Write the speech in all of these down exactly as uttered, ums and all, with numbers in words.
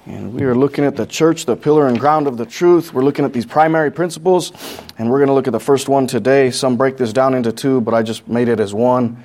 And we are looking at the church, the pillar and ground of the truth. We're looking at these primary principles, and we're going to look at the first one today. Some break this down into two, but I just made it as one.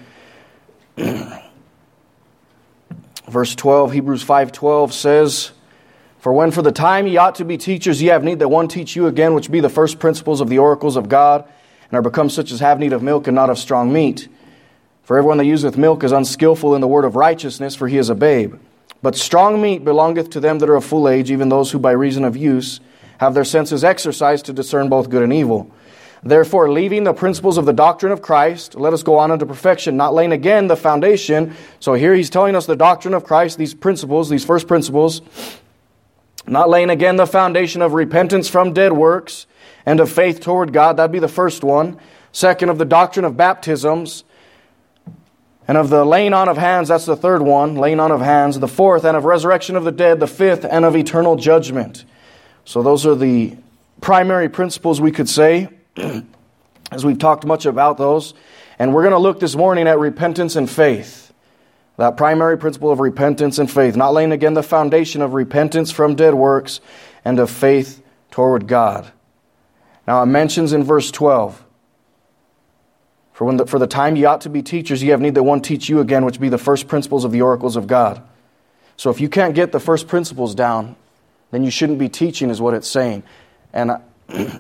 Verse twelve, Hebrews five twelve says, "For when for the time ye ought to be teachers, ye have need that one teach you again, which be the first principles of the oracles of God, and are become such as have need of milk and not of strong meat. For everyone that useth milk is unskillful in the word of righteousness, for he is a babe. But strong meat belongeth to them that are of full age, even those who by reason of use have their senses exercised to discern both good and evil. Therefore, leaving the principles of the doctrine of Christ, let us go on unto perfection, not laying again the foundation." So here he's telling us the doctrine of Christ, these principles, these first principles, "not laying again the foundation of repentance from dead works and of faith toward God." That'd be the first one. Second, of the doctrine of baptisms, and of the laying on of hands, that's the third one, laying on of hands. The fourth, and of resurrection of the dead. The fifth, and of eternal judgment. So those are the primary principles, we could say, as we've talked much about those. And we're going to look this morning at repentance and faith. That primary principle of repentance and faith. Not laying again the foundation of repentance from dead works and of faith toward God. Now it mentions in verse twelve, For when the, for the time ye ought to be teachers, ye have need that one teach you again, which be the first principles of the oracles of God. So if you can't get the first principles down, then you shouldn't be teaching, is what it's saying. And I,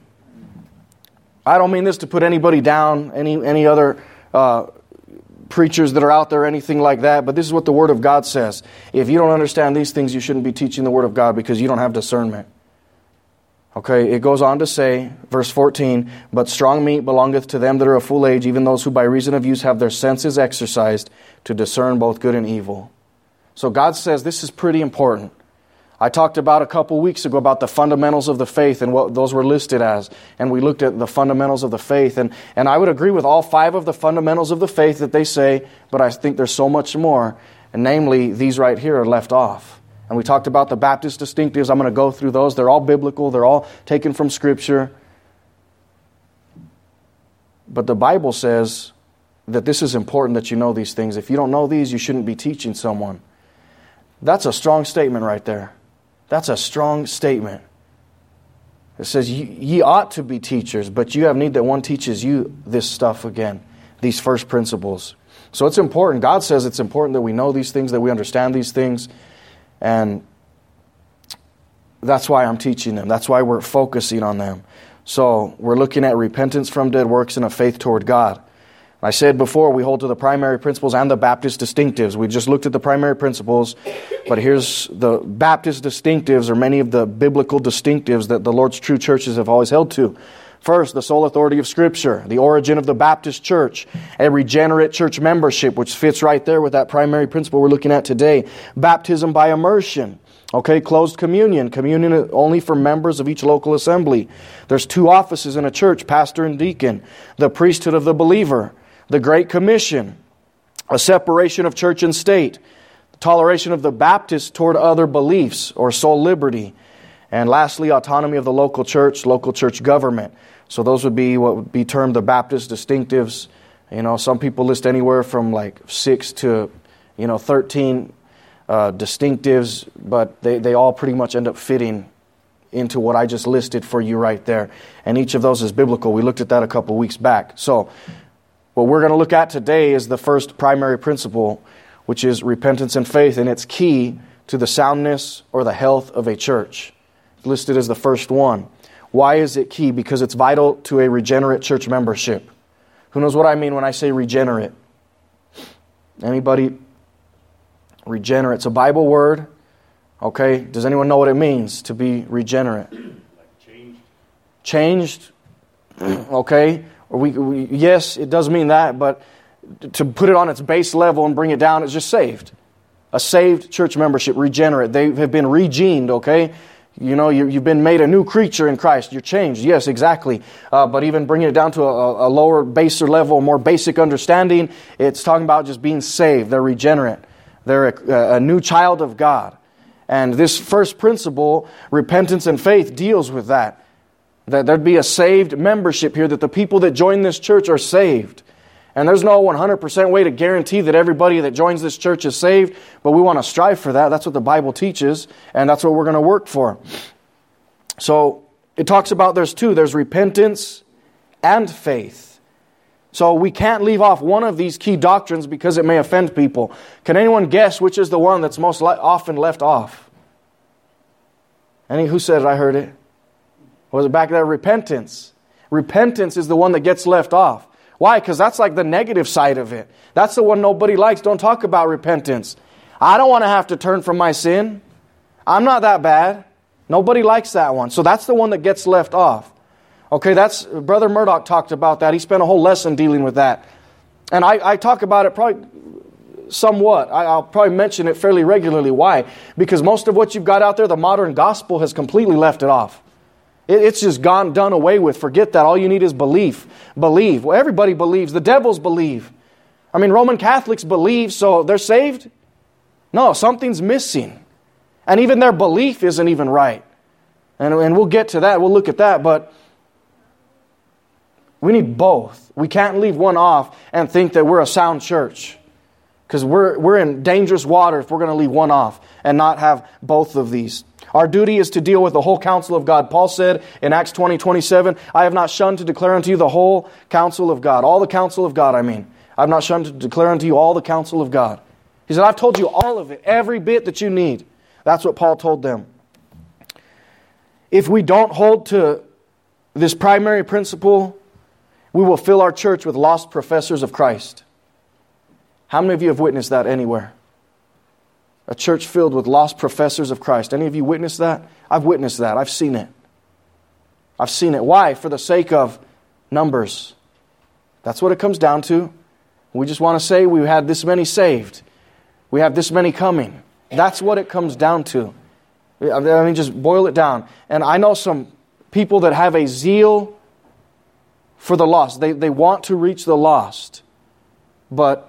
I don't mean this to put anybody down, any any other uh, preachers that are out there, anything like that, but this is what the Word of God says. If you don't understand these things, you shouldn't be teaching the Word of God because you don't have discernment. Okay, it goes on to say, verse fourteen, "But strong meat belongeth to them that are of full age, even those who by reason of use have their senses exercised to discern both good and evil." So God says this is pretty important. I talked about a couple weeks ago about the fundamentals of the faith and what those were listed as. And we looked at the fundamentals of the faith. And, and I would agree with all five of the fundamentals of the faith that they say, but I think there's so much more. And namely, these right here are left off. And we talked about the Baptist distinctives. I'm going to go through those. They're all biblical. They're all taken from Scripture. But the Bible says that this is important that you know these things. If you don't know these, you shouldn't be teaching someone. That's a strong statement right there. That's a strong statement. It says, ye ought to be teachers, but you have need that one teaches you this stuff again, these first principles. So it's important. God says it's important that we know these things, that we understand these things. And that's why I'm teaching them. That's why we're focusing on them. So we're looking at repentance from dead works and a faith toward God. I said before, we hold to the primary principles and the Baptist distinctives. We just looked at the primary principles, but here's the Baptist distinctives, or many of the biblical distinctives that the Lord's true churches have always held to. First, the sole authority of Scripture, the origin of the Baptist church, a regenerate church membership, which fits right there with that primary principle we're looking at today. Baptism by immersion. Okay, closed communion. Communion only for members of each local assembly. There's two offices in a church, pastor and deacon. The priesthood of the believer. The Great Commission. A separation of church and state. The toleration of the Baptist toward other beliefs or soul liberty. And lastly, autonomy of the local church, local church government. So those would be what would be termed the Baptist distinctives. You know, some people list anywhere from like six to, you know, thirteen uh, distinctives, but they, they all pretty much end up fitting into what I just listed for you right there. And each of those is biblical. We looked at that a couple weeks back. So what we're going to look at today is the first primary principle, which is repentance and faith, and it's key to the soundness or the health of a church. It's listed as the first one. Why is it key? Because it's vital to a regenerate church membership. Who knows what I mean when I say regenerate? Anybody? Regenerate. It's a Bible word. Okay. Does anyone know what it means to be regenerate? Like changed. Changed. Okay. Or we, we, yes, it does mean that, but to put it on its base level and bring it down, it's just saved. A saved church membership, regenerate. They have been regened, okay? You know, you, you've been made a new creature in Christ. You're changed. Yes, exactly. Uh, but even bringing it down to a, a lower, baser level, more basic understanding, it's talking about just being saved. They're regenerate. They're a, a new child of God. And this first principle, repentance and faith, deals with that. That there'd be a saved membership here, that the people that join this church are saved. And there's no one hundred percent way to guarantee that everybody that joins this church is saved, but we want to strive for that. That's what the Bible teaches, and that's what we're going to work for. So it talks about there's two. There's repentance and faith. So we can't leave off one of these key doctrines because it may offend people. Can anyone guess which is the one that's most le- often left off? Any? Who said it? I heard it. Was it back there? Repentance. Repentance is the one that gets left off. Why? Because that's like the negative side of it. That's the one nobody likes. Don't talk about repentance. I don't want to have to turn from my sin. I'm not that bad. Nobody likes that one. So that's the one that gets left off. Okay, that's Brother Murdoch talked about that. He spent a whole lesson dealing with that. And I, I talk about it probably somewhat. I, I'll probably mention it fairly regularly. Why? Because most of what you've got out there, the modern gospel has completely left it off. It, it's just gone, done away with. Forget that. All you need is belief. Believe. Well, everybody believes. The devils believe. I mean, Roman Catholics believe, so they're saved? No, something's missing. And even their belief isn't even right. And, and we'll get to that. We'll look at that. But we need both. We can't leave one off and think that we're a sound church. Because we're, we're in dangerous water if we're going to leave one off and not have both of these. Our duty is to deal with the whole counsel of God. Paul said in Acts twenty, twenty-seven, I have not shunned to declare unto you the whole counsel of God. All the counsel of God, I mean. I have not shunned to declare unto you all the counsel of God. He said, I've told you all of it, every bit that you need. That's what Paul told them. If we don't hold to this primary principle, we will fill our church with lost professors of Christ. How many of you have witnessed that anywhere? A church filled with lost professors of Christ. Any of you witnessed that? I've witnessed that. I've seen it. I've seen it. Why? For the sake of numbers. That's what it comes down to. We just want to say we had this many saved. We have this many coming. That's what it comes down to. I mean, just boil it down. And I know some people that have a zeal for the lost. They, they want to reach the lost. But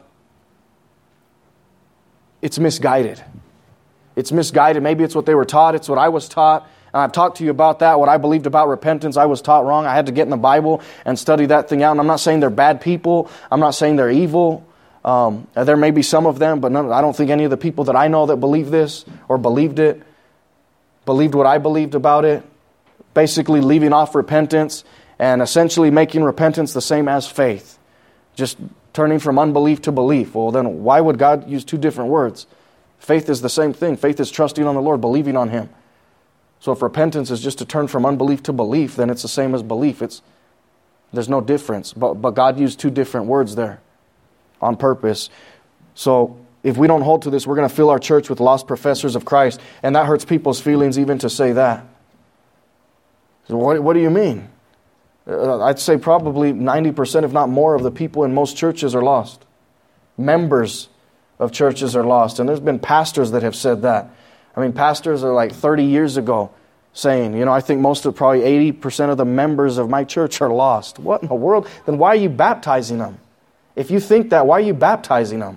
it's misguided. It's misguided. Maybe it's what they were taught. It's what I was taught. And I've talked to you about that. What I believed about repentance, I was taught wrong. I had to get in the Bible and study that thing out. And I'm not saying they're bad people. I'm not saying they're evil. Um, there may be some of them, but none, I don't think any of the people that I know that believe this or believed it, believed what I believed about it. Basically leaving off repentance and essentially making repentance the same as faith. Just turning from unbelief to belief. Well, then why would God use two different words? Faith is the same thing. Faith is trusting on the Lord, believing on Him. So if repentance is just to turn from unbelief to belief, then it's the same as belief. It's there's no difference. But, but God used two different words there on purpose. So if we don't hold to this, we're going to fill our church with lost professors of Christ. And that hurts people's feelings even to say that. So what, what do you mean? Uh, I'd say probably ninety percent, if not more, of the people in most churches are lost. Members of churches are lost. And there's been pastors that have said that. I mean, pastors are like thirty years ago saying, you know, I think most of probably eighty percent of the members of my church are lost. What in the world? Then why are you baptizing them? If you think that, why are you baptizing them?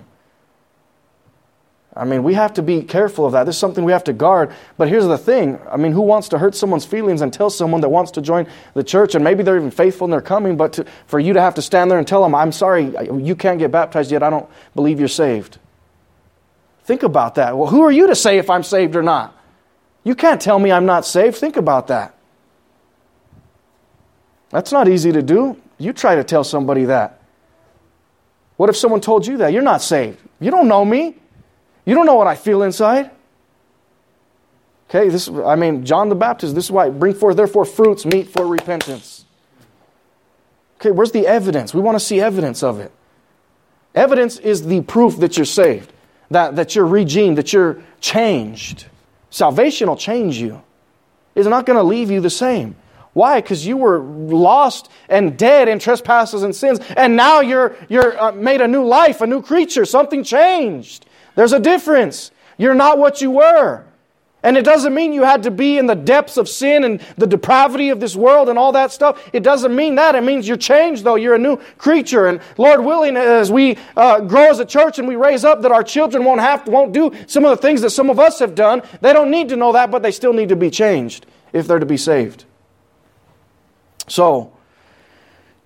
I mean, we have to be careful of that. This is something we have to guard. But here's the thing. I mean, who wants to hurt someone's feelings and tell someone that wants to join the church, and maybe they're even faithful and they're coming, but to, for you to have to stand there and tell them, I'm sorry, you can't get baptized yet. I don't believe you're saved. Think about that. Well, who are you to say if I'm saved or not? You can't tell me I'm not saved. Think about that. That's not easy to do. You try to tell somebody that. What if someone told you that? You're not saved. You don't know me. You don't know what I feel inside. Okay, this I mean, John the Baptist, this is why, bring forth therefore fruits, meet for repentance. Okay, where's the evidence? We want to see evidence of it. Evidence is the proof that you're saved, that, that you're regened, that you're changed. Salvation will change you. It's not going to leave you the same. Why? Because you were lost and dead in trespasses and sins, and now you're, you're uh, made a new life, a new creature. Something changed. There's a difference. You're not what you were. And it doesn't mean you had to be in the depths of sin and the depravity of this world and all that stuff. It doesn't mean that. It means you're changed, though. You're a new creature. And Lord willing, as we uh, grow as a church and we raise up, that our children won't have to, won't do some of the things that some of us have done. They don't need to know that, but they still need to be changed if they're to be saved. So,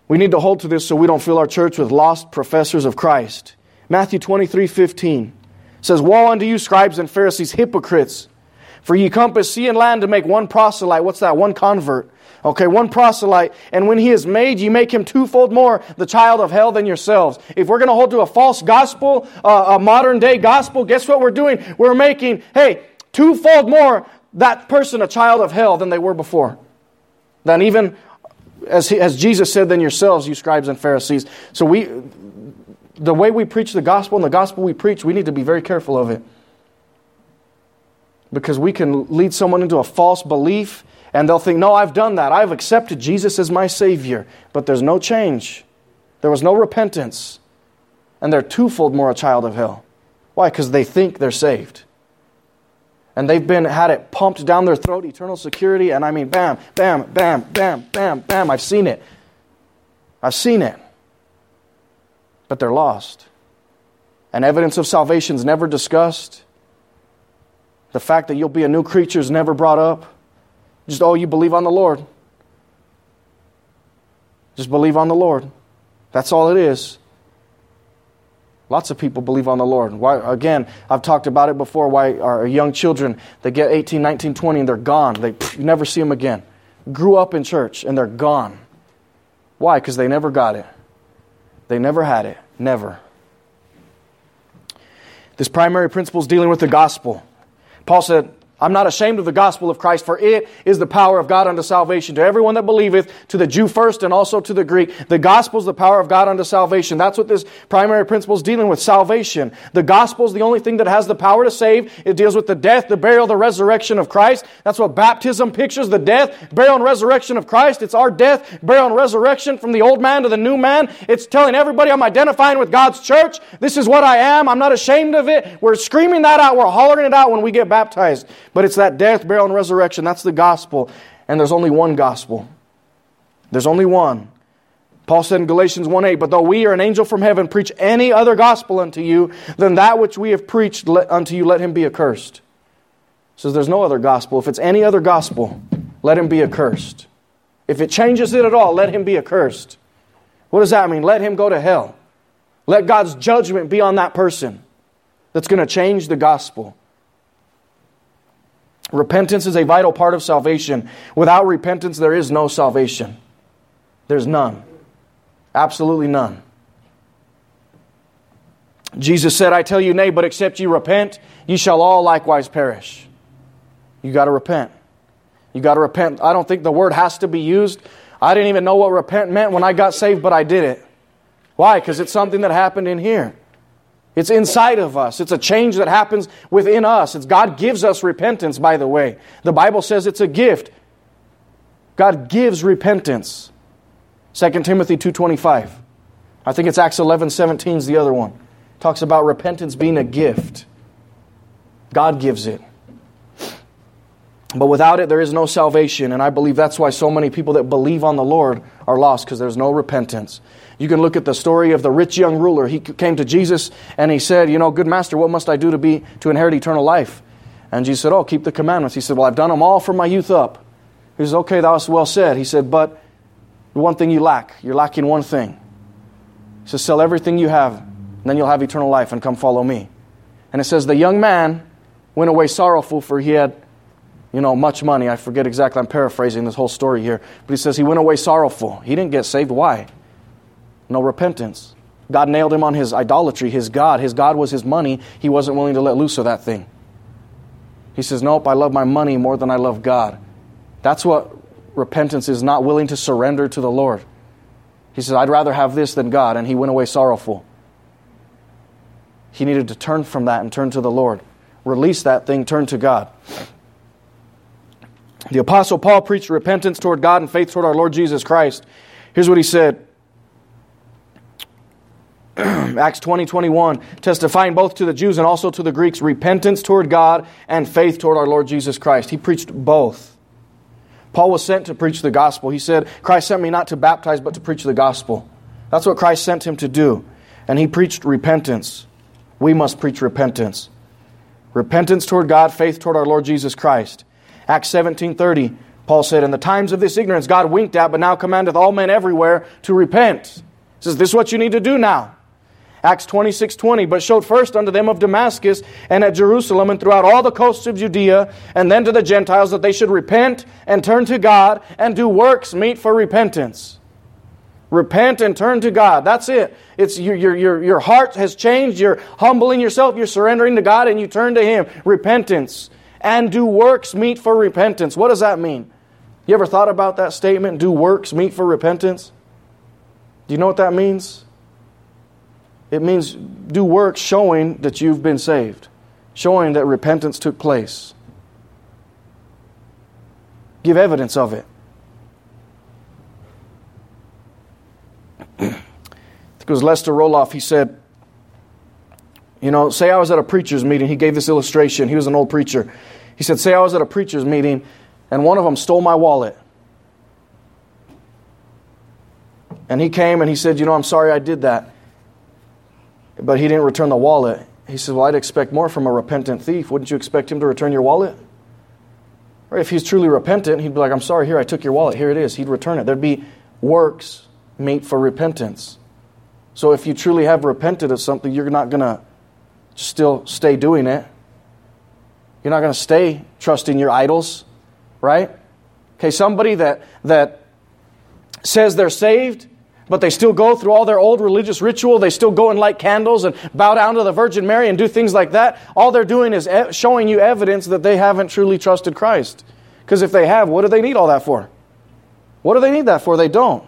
We need to hold to this so we don't fill our church with lost professors of Christ. Matthew twenty-three fifteen says, Woe unto you, scribes and Pharisees, hypocrites! For ye compass sea and land to make one proselyte. What's that? One convert. Okay, one proselyte. And when he is made, ye make him twofold more the child of hell than yourselves. If we're going to hold to a false gospel, uh, a modern day gospel, guess what we're doing? We're making, hey, twofold more that person a child of hell than they were before. Than even, as, he, as Jesus said, than yourselves, you scribes and Pharisees. So we, the way we preach the gospel and the gospel we preach, we need to be very careful of it. Because we can lead someone into a false belief and they'll think, no, I've done that. I've accepted Jesus as my Savior. But there's no change. There was no repentance. And they're twofold more a child of hell. Why? Because they think they're saved. And they've been had it pumped down their throat, eternal security. And I mean, bam, bam, bam, bam, bam, bam. I've seen it. I've seen it. But they're lost. And evidence of salvation is never discussed. The fact that you'll be a new creature is never brought up. Just, oh, you believe on the Lord. Just believe on the Lord. That's all it is. Lots of people believe on the Lord. Why? Again, I've talked about it before, why our young children, they get eighteen, nineteen, twenty and they're gone. They, you never see them again. Grew up in church and they're gone. Why? Because they never got it. They never had it. Never. This primary principle is dealing with the gospel. Paul said, I'm not ashamed of the gospel of Christ, for it is the power of God unto salvation to everyone that believeth, to the Jew first and also to the Greek. The gospel is the power of God unto salvation. That's what this primary principle is dealing with, salvation. The gospel is the only thing that has the power to save. It deals with the death, the burial, the resurrection of Christ. That's what baptism pictures, the death, burial, and resurrection of Christ. It's our death, burial, and resurrection from the old man to the new man. It's telling everybody I'm identifying with God's church. This is what I am. I'm not ashamed of it. We're screaming that out. We're hollering it out when we get baptized. But it's that death, burial, and resurrection. That's the gospel. And there's only one gospel. There's only one. Paul said in Galatians one eight, But though we or an angel from heaven preach any other gospel unto you than that which we have preached unto you, let him be accursed. He says there's no other gospel. If it's any other gospel, let him be accursed. If it changes it at all, let him be accursed. What does that mean? Let him go to hell. Let God's judgment be on that person that's going to change the gospel. Repentance is a vital part of salvation. Without repentance, there is no salvation. There's none. Absolutely none. Jesus said, I tell you, nay, but except ye repent, ye shall all likewise perish. You got to repent. You got to repent. I don't think the word has to be used. I didn't even know what repent meant when I got saved, but I did it. Why? Because it's something that happened in here. It's inside of us. It's a change that happens within us. It's God gives us repentance, by the way. The Bible says it's a gift. God gives repentance. Second Timothy two twenty-five. I think it's Acts eleven seventeen is the other one. It talks about repentance being a gift. God gives it. But without it, there is no salvation. And I believe that's why so many people that believe on the Lord are lost, because there's no repentance. You can look at the story of the rich young ruler. He came to Jesus and he said, you know, good master, what must I do to be to inherit eternal life? And Jesus said, oh, keep the commandments. He said, well, I've done them all from my youth up. He said, okay, that was well said. He said, but one thing you lack. You're lacking one thing. He says, sell everything you have, and then you'll have eternal life, and come follow me. And it says, the young man went away sorrowful, for he had, you know, much money. I forget exactly. I'm paraphrasing this whole story here. But he says he went away sorrowful. He didn't get saved. Why? No repentance. God nailed him on his idolatry, his God. His God was his money. He wasn't willing to let loose of that thing. He says, nope, I love my money more than I love God. That's what repentance is, not willing to surrender to the Lord. He says, I'd rather have this than God. And he went away sorrowful. He needed to turn from that and turn to the Lord. Release that thing, turn to God. The Apostle Paul preached repentance toward God and faith toward our Lord Jesus Christ. Here's what he said. Acts twenty, twenty-one, testifying both to the Jews and also to the Greeks, repentance toward God and faith toward our Lord Jesus Christ. He preached both. Paul was sent to preach the gospel. He said, Christ sent me not to baptize, but to preach the gospel. That's what Christ sent him to do. And he preached repentance. We must preach repentance. Repentance toward God, faith toward our Lord Jesus Christ. Acts seventeen thirty, Paul said, in the times of this ignorance God winked at, but now commandeth all men everywhere to repent. He says, this is what you need to do now. Acts twenty-six twenty, but showed first unto them of Damascus and at Jerusalem and throughout all the coasts of Judea, and then to the Gentiles, that they should repent and turn to God and do works meet for repentance. Repent and turn to God. That's it. It's your, your, your, your heart has changed. You're humbling yourself. You're surrendering to God and you turn to Him. Repentance. And do works meet for repentance. What does that mean? You ever thought about that statement? Do works meet for repentance? Do you know what that means? It means do works showing that you've been saved. Showing that repentance took place. Give evidence of it. I think it was Lester Roloff. He said, you know, say I was at a preacher's meeting. He gave this illustration. He was an old preacher. He said, say I was at a preacher's meeting and one of them stole my wallet. And he came and he said, you know, I'm sorry I did that. But he didn't return the wallet. He said, well, I'd expect more from a repentant thief. Wouldn't you expect him to return your wallet? Or if he's truly repentant, he'd be like, I'm sorry, here, I took your wallet. Here it is. He'd return it. There'd be works meet for repentance. So if you truly have repented of something, you're not going to still stay doing it. You're not going to stay trusting your idols, right? Okay, somebody that that says they're saved, but they still go through all their old religious ritual. They still go and light candles and bow down to the Virgin Mary and do things like that. All they're doing is e- showing you evidence that they haven't truly trusted Christ. Because if they have, what do they need all that for? What do they need that for? They don't.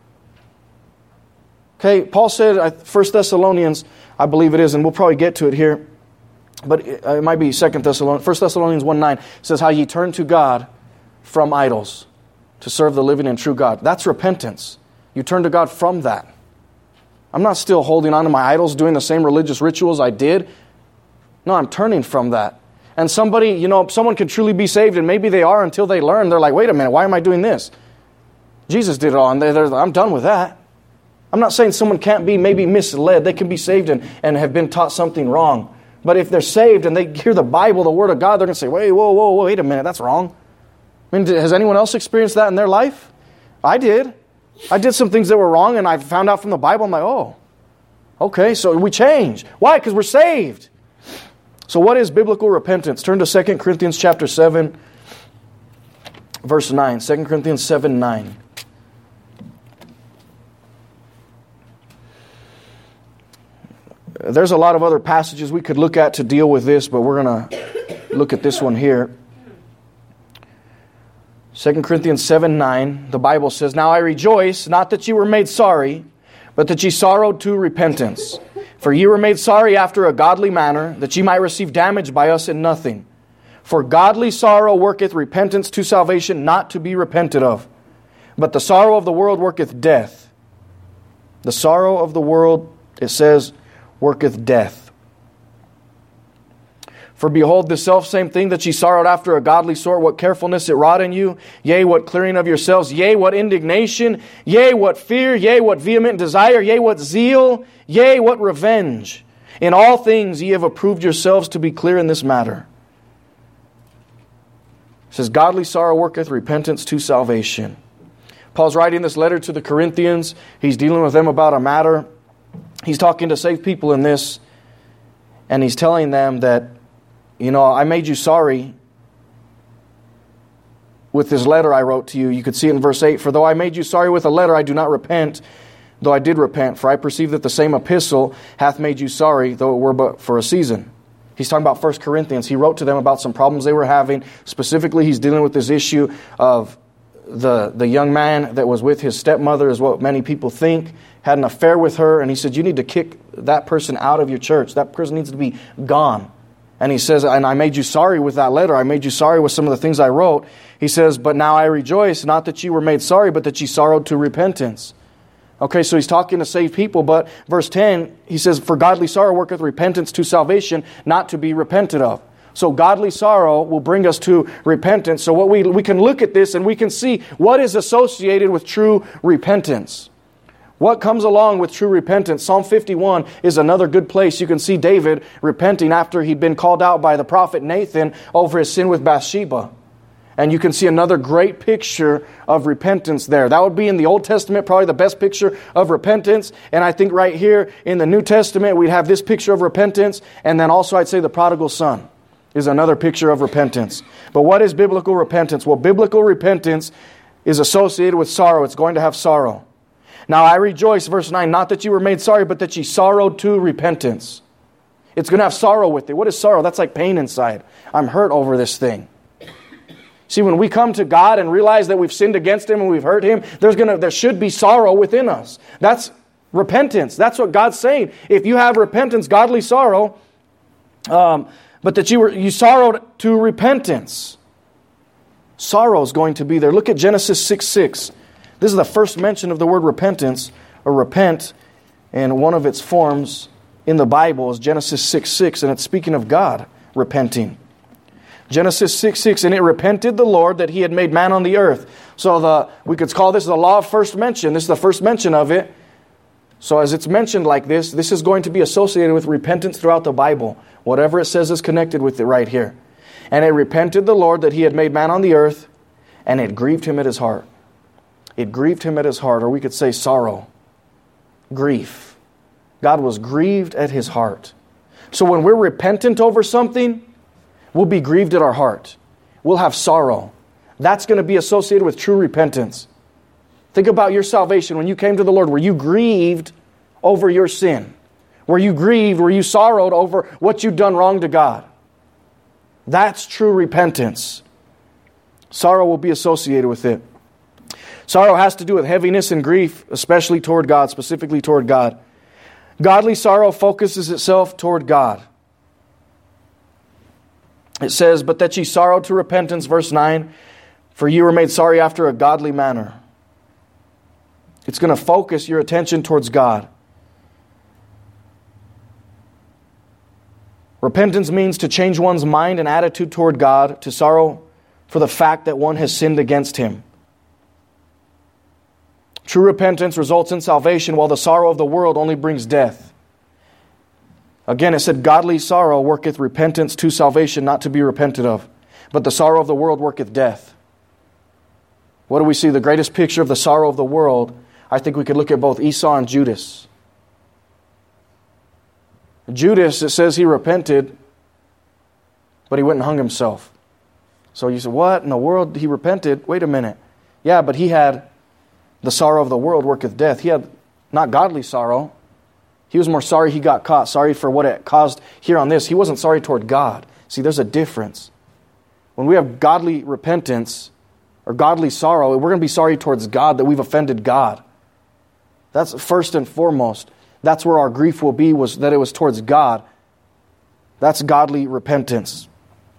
Okay, Paul said, First Thessalonians, I believe it is, and we'll probably get to it here, but it, it might be Second Thessalonians, First Thessalonians one nine says how ye turn to God from idols to serve the living and true God. That's repentance. You turn to God from that. I'm not still holding on to my idols, doing the same religious rituals I did. No, I'm turning from that. And somebody, you know, someone could truly be saved, and maybe they are until they learn. They're like, wait a minute, why am I doing this? Jesus did it all, and they're, they're, I'm done with that. I'm not saying someone can't be maybe misled. They can be saved and, and have been taught something wrong. But if they're saved and they hear the Bible, the Word of God, they're going to say, wait, whoa, whoa, whoa, wait a minute, that's wrong. I mean, has anyone else experienced that in their life? I did. I did some things that were wrong, and I found out from the Bible. I'm like, oh, okay, so we change. Why? Because we're saved. So what is biblical repentance? Turn to Second Corinthians chapter seven, verse nine. Second Corinthians seven, nine. There's a lot of other passages we could look at to deal with this, but we're going to look at this one here. Second Corinthians seven nine, the Bible says, now I rejoice, not that ye were made sorry, but that ye sorrowed to repentance. For ye were made sorry after a godly manner, that ye might receive damage by us in nothing. For godly sorrow worketh repentance to salvation, not to be repented of. But the sorrow of the world worketh death. The sorrow of the world, it says, worketh death. For behold, the selfsame thing that ye sorrowed after a godly sort, what carefulness it wrought in you, yea, what clearing of yourselves, yea, what indignation, yea, what fear, yea, what vehement desire, yea, what zeal, yea, what revenge. In all things ye have approved yourselves to be clear in this matter. It says, godly sorrow worketh repentance to salvation. Paul's writing this letter to the Corinthians. He's dealing with them about a matter. He's talking to saved people in this, and he's telling them that, you know, I made you sorry with this letter I wrote to you. You could see it in verse eight. For though I made you sorry with a letter, I do not repent, though I did repent. For I perceive that the same epistle hath made you sorry, though it were but for a season. He's talking about First Corinthians. He wrote to them about some problems they were having. Specifically, he's dealing with this issue of the, the young man that was with his stepmother, is what many people think, had an affair with her. And he said, you need to kick that person out of your church. That person needs to be gone. And he says, and I made you sorry with that letter. I made you sorry with some of the things I wrote. He says, but now I rejoice, not that you were made sorry, but that you sorrowed to repentance. Okay, so he's talking to saved people, but verse ten, he says, for godly sorrow worketh repentance to salvation, not to be repented of. So godly sorrow will bring us to repentance. So what we we can look at this and we can see what is associated with true repentance. What comes along with true repentance? Psalm fifty-one is another good place. You can see David repenting after he'd been called out by the prophet Nathan over his sin with Bathsheba. And you can see another great picture of repentance there. That would be in the Old Testament, probably the best picture of repentance. And I think right here in the New Testament, we'd have this picture of repentance. And then also I'd say the prodigal son is another picture of repentance. But what is biblical repentance? Well, biblical repentance is associated with sorrow. It's going to have sorrow. Now I rejoice, verse nine, not that you were made sorry, but that ye sorrowed to repentance. It's going to have sorrow with it. What is sorrow? That's like pain inside. I'm hurt over this thing. See, when we come to God and realize that we've sinned against Him and we've hurt Him, there's gonna, there should be sorrow within us. That's repentance. That's what God's saying. If you have repentance, godly sorrow, um, but that you were you sorrowed to repentance. Sorrow is going to be there. Look at Genesis six six. This is the first mention of the word repentance, or repent, and one of its forms in the Bible is Genesis six six, and it's speaking of God repenting. Genesis six six, and it repented the Lord that He had made man on the earth. So the we could call this the law of first mention. This is the first mention of it. So as it's mentioned like this, this is going to be associated with repentance throughout the Bible. Whatever it says is connected with it right here. And it repented the Lord that He had made man on the earth, and it grieved Him at His heart. It grieved Him at His heart, or we could say sorrow, grief. God was grieved at His heart. So when we're repentant over something, we'll be grieved at our heart. We'll have sorrow. That's going to be associated with true repentance. Think about your salvation. When you came to the Lord, were you grieved over your sin? Were you grieved? Were you sorrowed over what you'd done wrong to God? That's true repentance. Sorrow will be associated with it. Sorrow has to do with heaviness and grief, especially toward God, specifically toward God. Godly sorrow focuses itself toward God. It says, but that ye sorrowed to repentance, verse nine, for ye were made sorry after a godly manner. It's going to focus your attention towards God. Repentance means to change one's mind and attitude toward God, to sorrow for the fact that one has sinned against Him. True repentance results in salvation, while the sorrow of the world only brings death. Again, it said, godly sorrow worketh repentance to salvation, not to be repented of. But the sorrow of the world worketh death. What do we see? The greatest picture of the sorrow of the world, I think we could look at both Esau and Judas. Judas, it says he repented, but he went and hung himself. So you say, what in the world? He repented? Wait a minute. Yeah, but he had the sorrow of the world worketh death. He had not godly sorrow. He was more sorry he got caught, sorry for what it caused here on this. He wasn't sorry toward God. See, there's a difference. When we have godly repentance or godly sorrow, we're going to be sorry towards God that we've offended God. That's first and foremost. That's where our grief will be, was that it was towards God. That's godly repentance.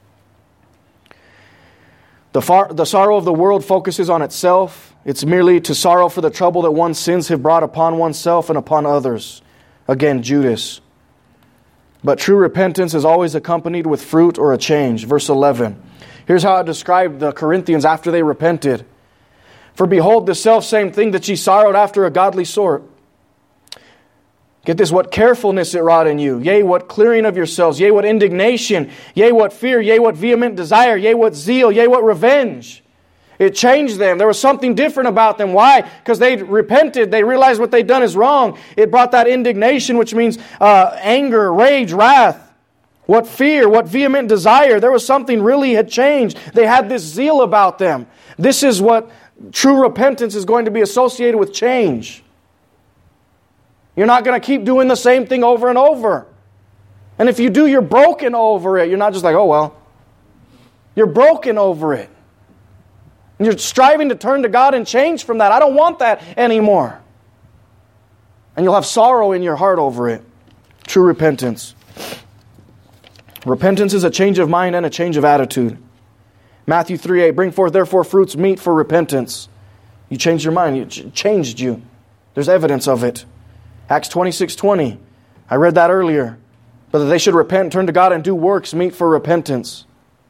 The, far, the sorrow of the world focuses on itself. It's merely to sorrow for the trouble that one's sins have brought upon oneself and upon others. Again, Judas. But true repentance is always accompanied with fruit or a change. Verse eleven. Here's how it described the Corinthians after they repented. For behold, the selfsame thing that ye sorrowed after a godly sort. Get this, what carefulness it wrought in you. Yea, what clearing of yourselves. Yea, what indignation. Yea, what fear. Yea, what vehement desire. Yea, what zeal. Yea, what revenge. It changed them. There was something different about them. Why? Because they repented. They realized what they'd done is wrong. It brought that indignation, which means uh, anger, rage, wrath. What fear, what vehement desire. There was something really had changed. They had this zeal about them. This is what true repentance is going to be associated with change. You're not going to keep doing the same thing over and over. And if you do, you're broken over it. You're not just like, oh, well. You're broken over it. And you're striving to turn to God and change from that. I don't want that anymore. And you'll have sorrow in your heart over it. True repentance. Repentance is a change of mind and a change of attitude. Matthew three eight, bring forth therefore fruits meet for repentance. You changed your mind. It changed you. There's evidence of it. Acts twenty-six twenty. I read that earlier. But that they should repent, turn to God, and do works meet for repentance.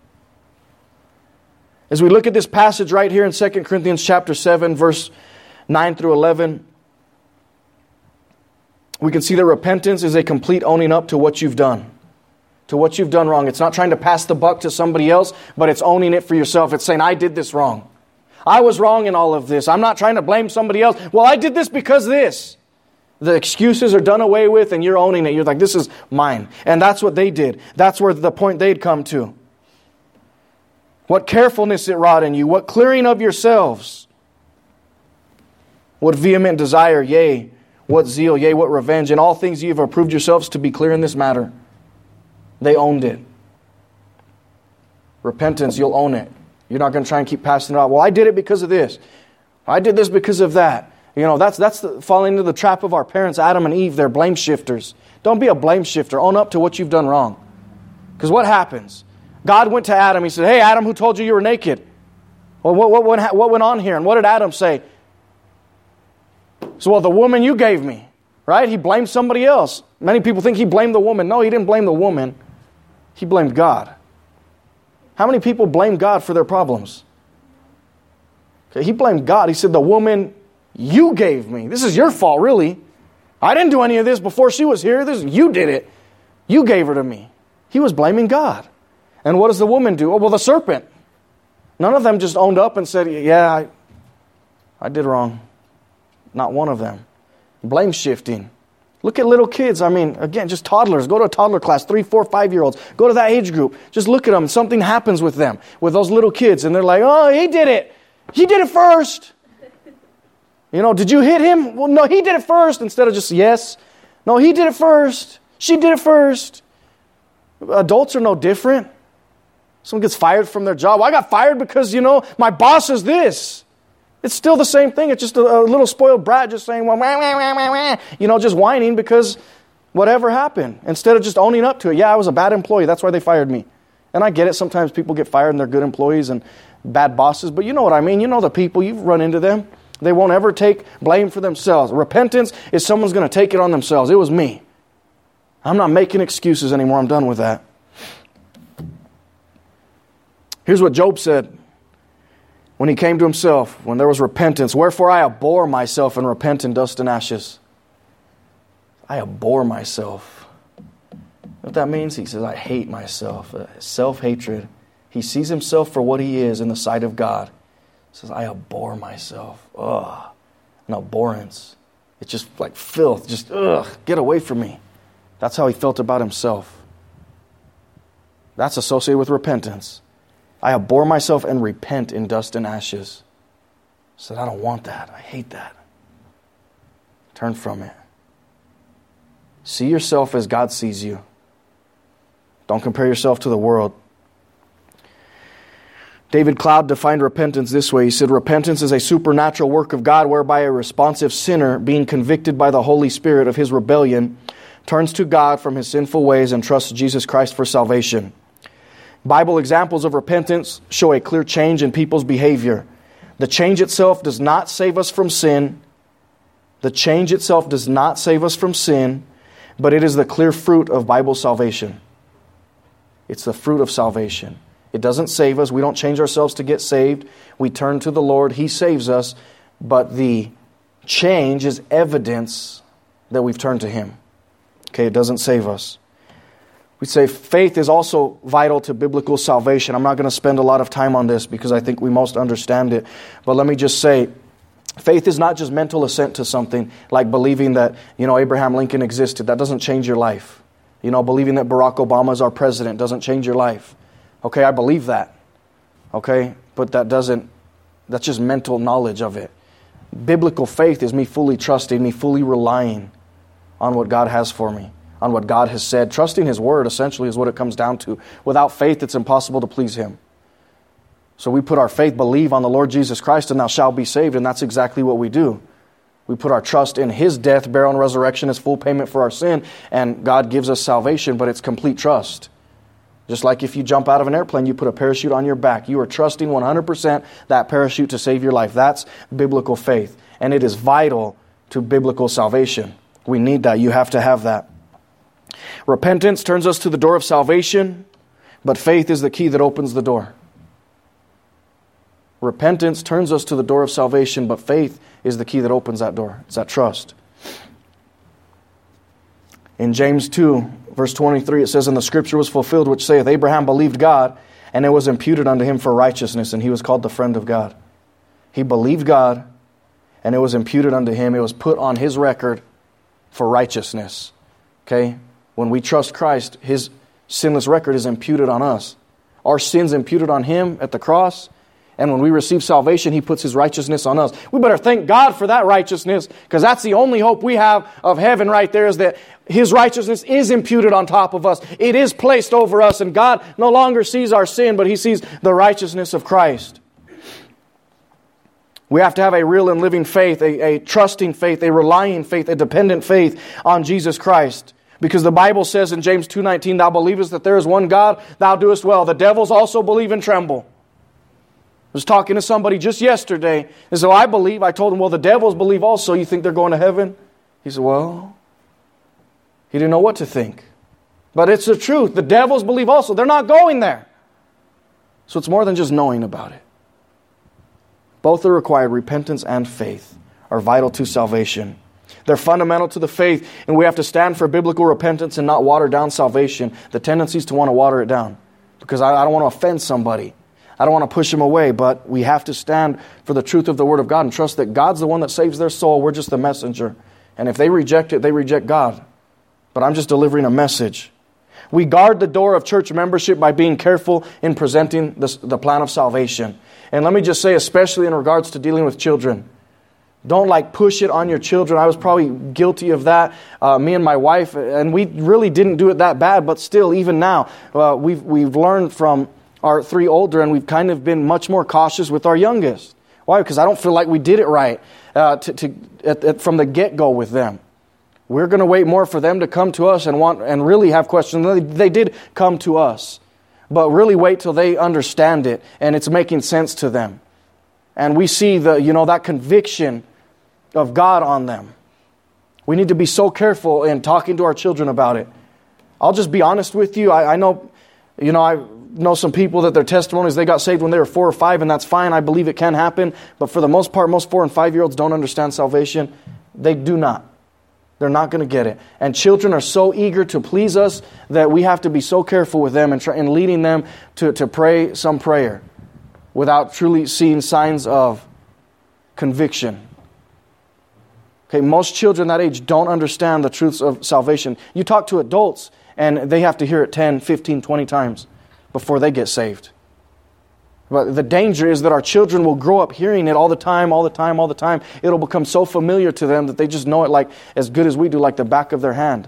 As we look at this passage right here in Second Corinthians chapter seven, verse nine through eleven, we can see that repentance is a complete owning up to what you've done. to what you've done wrong. It's not trying to pass the buck to somebody else, but it's owning it for yourself. It's saying, I did this wrong. I was wrong in all of this. I'm not trying to blame somebody else. Well, I did this because this. The excuses are done away with and you're owning it. You're like, this is mine. And that's what they did. That's where the point they'd come to. What carefulness it wrought in you. What clearing of yourselves. What vehement desire, yea, what zeal, yea, what revenge. In all things ye have approved yourselves to be clear in this matter. They owned it. Repentance, you'll own it. You're not going to try and keep passing it out. Well, I did it because of this. I did this because of that. You know, that's that's the, falling into the trap of our parents, Adam and Eve. They're blame shifters. Don't be a blame shifter. Own up to what you've done wrong. Because what happens? God went to Adam. He said, hey, Adam, who told you you were naked? Well, what, what, what, what went on here? And what did Adam say? So, well, the woman you gave me, right? He blamed somebody else. Many people think he blamed the woman. No, he didn't blame the woman. He blamed God. How many people blame God for their problems? Okay, he blamed God. He said, the woman you gave me. This is your fault, really. I didn't do any of this before she was here. This you did it. You gave her to me. He was blaming God. And what does the woman do? Oh, well, the serpent. None of them just owned up and said, yeah, I, I did wrong. Not one of them. Blame shifting. Look at little kids. I mean, again, just toddlers. Go to a toddler class, three, four, five-year-olds. Go to that age group. Just look at them. Something happens with them, with those little kids. And they're like, oh, he did it. He did it first. You know, did you hit him? Well, no, he did it first. Instead of just, yes. No, he did it first. She did it first. Adults are no different. Someone gets fired from their job. Well, I got fired because, you know, my boss is this. It's still the same thing. It's just a, a little spoiled brat just saying, well, wah, wah, wah, wah, wah, you know, just whining because whatever happened. Instead of just owning up to it. Yeah, I was a bad employee. That's why they fired me. And I get it. Sometimes people get fired and they're good employees and bad bosses. But you know what I mean. You know the people. You've run into them. They won't ever take blame for themselves. Repentance is someone's going to take it on themselves. It was me. I'm not making excuses anymore. I'm done with that. Here's what Job said when he came to himself, when there was repentance. Wherefore I abhor myself and repent in dust and ashes. I abhor myself. You know what that means? He says, I hate myself. Self-hatred. He sees himself for what he is in the sight of God. He says, I abhor myself. Ugh. An abhorrence. It's just like filth. Just, ugh, get away from me. That's how he felt about himself. That's associated with repentance. I abhor myself and repent in dust and ashes. I said, I don't want that. I hate that. Turn from it. See yourself as God sees you. Don't compare yourself to the world. David Cloud defined repentance this way. He said, repentance is a supernatural work of God whereby a responsive sinner, being convicted by the Holy Spirit of his rebellion, turns to God from his sinful ways and trusts Jesus Christ for salvation. Bible examples of repentance show a clear change in people's behavior. The change itself does not save us from sin. The change itself does not save us from sin, but it is the clear fruit of Bible salvation. It's the fruit of salvation. It doesn't save us. We don't change ourselves to get saved. We turn to the Lord. He saves us. But the change is evidence that we've turned to Him. Okay, it doesn't save us. We say faith is also vital to biblical salvation. I'm not going to spend a lot of time on this because I think we most understand it. But let me just say, faith is not just mental assent to something like believing that, you know, Abraham Lincoln existed. That doesn't change your life. You know, believing that Barack Obama is our president doesn't change your life. Okay, I believe that. Okay, but that doesn't, that's just mental knowledge of it. Biblical faith is me fully trusting, me fully relying on what God has for me, on what God has said. Trusting His Word essentially is what it comes down to. Without faith, it's impossible to please Him. So we put our faith, believe on the Lord Jesus Christ, and thou shalt be saved, and that's exactly what we do. We put our trust in His death, burial, and resurrection as full payment for our sin, and God gives us salvation, but it's complete trust. Just like if you jump out of an airplane, you put a parachute on your back. You are trusting one hundred percent that parachute to save your life. That's biblical faith, and it is vital to biblical salvation. We need that. You have to have that. Repentance turns us to the door of salvation, but faith is the key that opens the door. Repentance turns us to the door of salvation, but faith is the key that opens that door. It's that trust. In James two, Verse twenty-three, it says, "And the scripture was fulfilled, which saith, Abraham believed God, and it was imputed unto him for righteousness, and he was called the friend of God." He believed God, and it was imputed unto him. It was put on his record for righteousness. Okay? When we trust Christ, his sinless record is imputed on us. Our sins imputed on him at the cross. And when we receive salvation, he puts his righteousness on us. We better thank God for that righteousness, because that's the only hope we have of heaven right there, is that his righteousness is imputed on top of us. It is placed over us, and God no longer sees our sin, but he sees the righteousness of Christ. We have to have a real and living faith, a, a trusting faith, a relying faith, a dependent faith on Jesus Christ. Because the Bible says in James two nineteen, "Thou believest that there is one God, thou doest well. The devils also believe and tremble." I was talking to somebody just yesterday. And so I believe. I told him, "Well, the devils believe also. You think they're going to heaven?" He said, "Well," he didn't know what to think. But it's the truth. The devils believe also. They're not going there. So it's more than just knowing about it. Both are required. Repentance and faith are vital to salvation. They're fundamental to the faith, and we have to stand for biblical repentance and not water down salvation. The tendency is to want to water it down, because I, I don't want to offend somebody. I don't want to push them away, but we have to stand for the truth of the Word of God and trust that God's the one that saves their soul. We're just the messenger. And if they reject it, they reject God. But I'm just delivering a message. We guard the door of church membership by being careful in presenting the, the plan of salvation. And let me just say, especially in regards to dealing with children, don't like push it on your children. I was probably guilty of that. Uh, me and my wife, and we really didn't do it that bad, but still, even now, uh, we've we've learned from our three older, and we've kind of been much more cautious with our youngest. Why? Because I don't feel like we did it right uh, to, to at, at, from the get-go with them. We're going to wait more for them to come to us and want and really have questions. They, they did come to us, but really wait till they understand it and it's making sense to them. And we see the you know that conviction of God on them. We need to be so careful in talking to our children about it. I'll just be honest with you. I, I know, you know, I know some people that their testimonies, they got saved when they were four or five, and that's fine. I believe it can happen. But for the most part, most four and five-year-olds don't understand salvation. They do not. They're not going to get it. And children are so eager to please us that we have to be so careful with them and, try, and leading them to, to pray some prayer without truly seeing signs of conviction. Okay, most children that age don't understand the truths of salvation. You talk to adults, and they have to hear it ten, fifteen, twenty times before they get saved. But the danger is that our children will grow up hearing it all the time, all the time, all the time. It'll become so familiar to them that they just know it like as good as we do, like the back of their hand.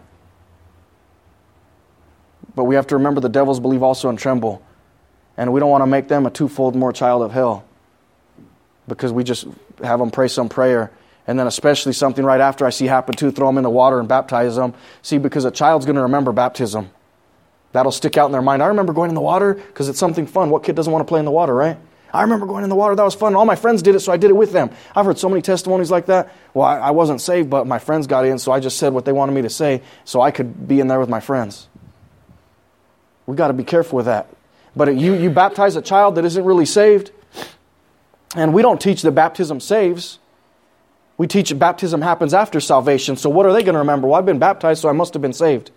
But we have to remember the devils believe also and tremble. And we don't want to make them a twofold more child of hell, because we just have them pray some prayer. And then especially something right after I see happen too, throw them in the water and baptize them. See, because a child's going to remember baptism. That'll stick out in their mind. I remember going in the water because it's something fun. What kid doesn't want to play in the water, right? I remember going in the water. That was fun. All my friends did it, so I did it with them. I've heard so many testimonies like that. Well, I, I wasn't saved, but my friends got in, so I just said what they wanted me to say so I could be in there with my friends. We've got to be careful with that. But you, you baptize a child that isn't really saved, and we don't teach that baptism saves. We teach that baptism happens after salvation. So what are they going to remember? Well, I've been baptized, so I must have been saved.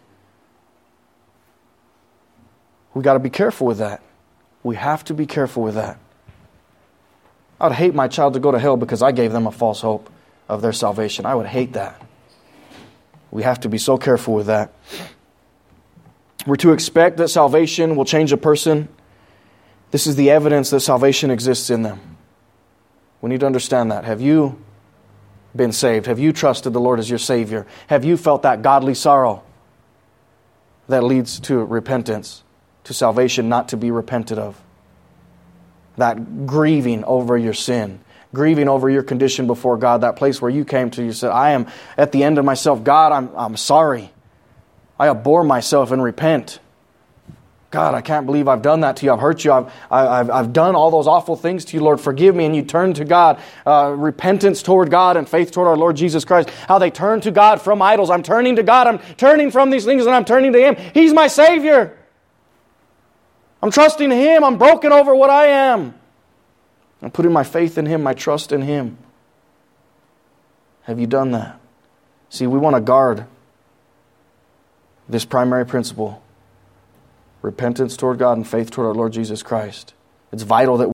We got to be careful with that. We have to be careful with that. I would hate my child to go to hell because I gave them a false hope of their salvation. I would hate that. We have to be so careful with that. We're to expect that salvation will change a person. This is the evidence that salvation exists in them. We need to understand that. Have you been saved? Have you trusted the Lord as your Savior? Have you felt that godly sorrow that leads to repentance, to salvation not to be repented of? That grieving over your sin, grieving over your condition before God, that place where you came to, you said, I am at the end of myself. God, I'm, I'm sorry. I abhor myself and repent. God, I can't believe I've done that to you. I've hurt you. I've, I've, I've done all those awful things to you, Lord. Forgive me. And you turn to God. Uh, repentance toward God and faith toward our Lord Jesus Christ. How they turn to God from idols. I'm turning to God. I'm turning from these things and I'm turning to Him. He's my Savior. I'm trusting Him. I'm broken over what I am. I'm putting my faith in Him, my trust in Him. Have you done that? See, we want to guard this primary principle: repentance toward God and faith toward our Lord Jesus Christ. It's vital that